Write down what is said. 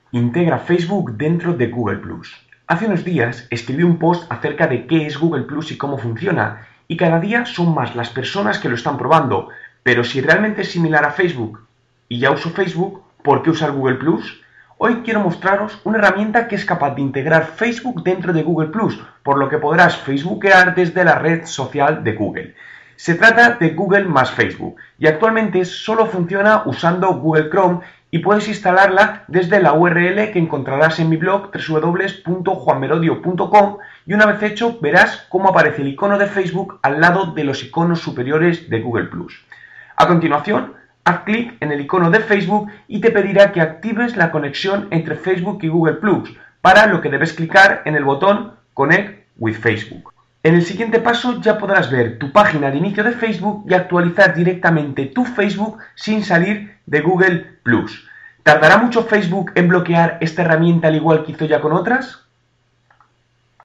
Integra Facebook dentro de Google Plus. Hace unos días escribí un post acerca de qué es Google Plus y cómo funciona, y cada día son más las personas que lo están probando, pero si realmente es similar a Facebook y ya uso Facebook, ¿por qué usar Google Plus? Hoy quiero mostraros una herramienta que es capaz de integrar Facebook dentro de Google Plus, por lo que podrás facebookear desde la red social de Google. Se trata de Google más Facebook y actualmente solo funciona usando Google Chrome y puedes instalarla desde la URL que encontrarás en mi blog www.juanmerodio.com y una vez hecho verás cómo aparece el icono de Facebook al lado de los iconos superiores de Google+. A continuación, haz clic en el icono de Facebook y te pedirá que actives la conexión entre Facebook y Google+, para lo que debes clicar en el botón Connect with Facebook. En el siguiente paso ya podrás ver tu página de inicio de Facebook y actualizar directamente tu Facebook sin salir de Google+. ¿Tardará mucho Facebook en bloquear esta herramienta al igual que hizo ya con otras?